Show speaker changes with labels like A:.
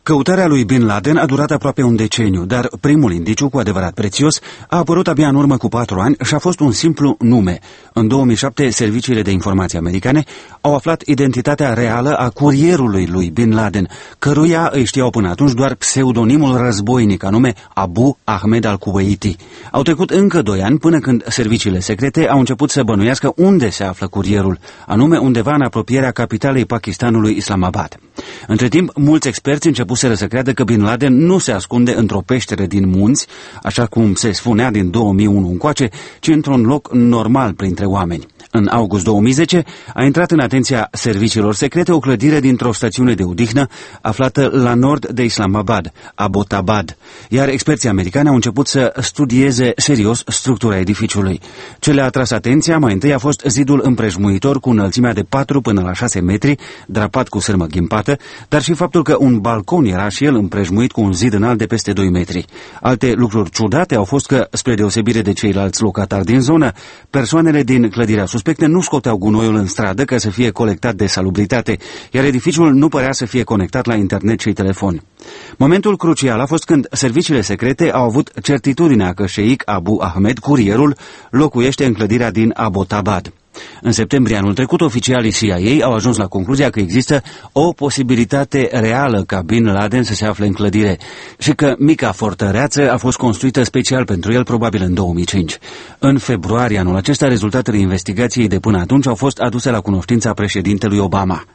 A: Căutarea lui Bin Laden a durat aproape un deceniu, dar primul indiciu cu adevărat prețios a apărut abia în urmă cu 4 ani și a fost un simplu nume. În 2007, serviciile de informații americane au aflat identitatea reală a curierului lui Bin Laden, căruia îi știau până atunci doar pseudonimul războinic, anume Abu Ahmed al-Kuwaiti. Au trecut încă 2 ani până când serviciile secrete au început să bănuiască unde se află curierul, anume undeva în apropierea capitalei Pakistanului, Islamabad. Între timp, mulți experți începuseră să creadă că Bin Laden nu se ascunde într-o peșteră din munți, așa cum se spunea din 2001 încoace, ci într-un loc normal printre oameni. În august 2010 a intrat în atenția serviciilor secrete o clădire dintr-o stațiune de odihnă aflată la nord de Islamabad, Abbottabad, iar experții americani au început să studieze serios structura edificiului. Ce le-a atras atenția mai întâi a fost zidul împrejmuitor cu înălțimea de 4 până la 6 metri, drapat cu sârmă ghimpată, dar și faptul că un balcon era și el împrejmuit cu un zid înalt de peste 2 metri. Alte lucruri ciudate au fost că, spre deosebire de ceilalți locatari din zonă, persoanele din clădirea suspecte nu scoteau gunoiul în stradă ca să fie colectat de salubritate, iar edificiul nu părea să fie conectat la internet și telefon. Momentul crucial a fost când serviciile secrete au avut certitudinea că Sheikh Abu Ahmed, curierul, locuiește în clădirea din Abbottabad. În septembrie anul trecut, oficialii CIA au ajuns la concluzia că există o posibilitate reală ca Bin Laden să se afle în clădire și că mica fortăreață a fost construită special pentru el, probabil în 2005. În februarie anul acesta, rezultatele investigației de până atunci au fost aduse la cunoștința președintelui Obama.